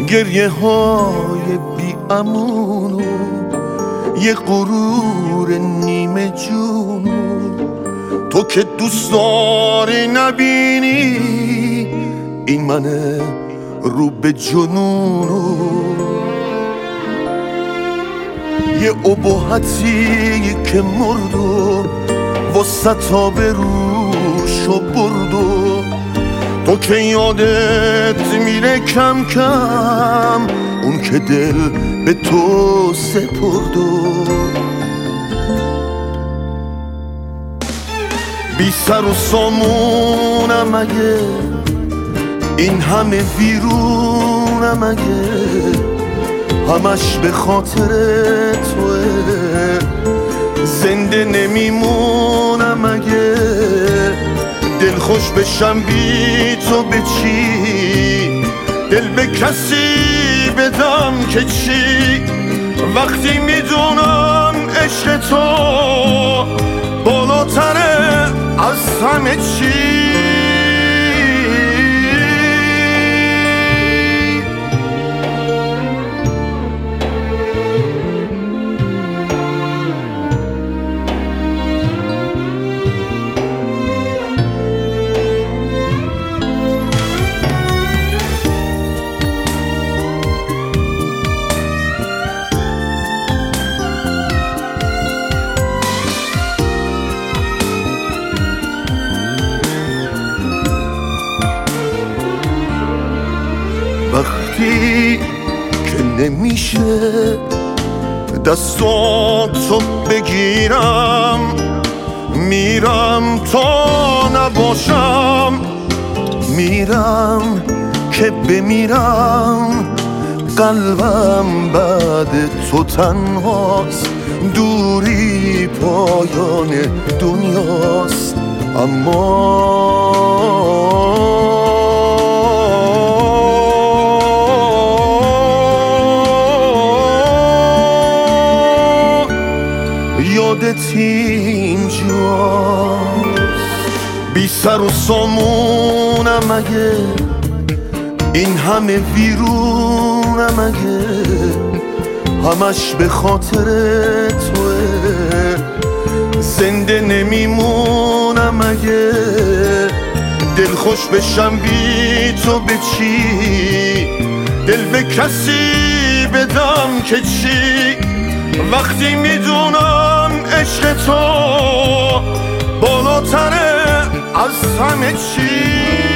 گریه های بی امونو یه غرور نیمه جونو تو که دوست داری نبینی این منه رو به جنونو یه ابهتی که مردو وسط آبروشو بردو تو که یادت میره کم کم اون که دل به تو سپردو بی سر و سامونم اگه این همه ویرونم اگه همش به خاطر توه زنده نمیمونم اگه دل خوش بشم بی تو به چی دل به کسی بدم که چی وقتی میدونم عشق تو بالاتره از همه چی وقتی که نمیشه دستاتو بگیرم میرم تا نباشم میرم که بمیرم قلبم بعد تو تنهاست دوری پایان دنیاست اما یادت اینجاست بی سر و سامونم اگه این همه ویرونم اگه همش به خاطر توه زنده نمیمونم اگه دل خوش بشم بی تو به چی دل به کسی بدم که چی وقتی میدونم عشق تو بالاتره از همه چی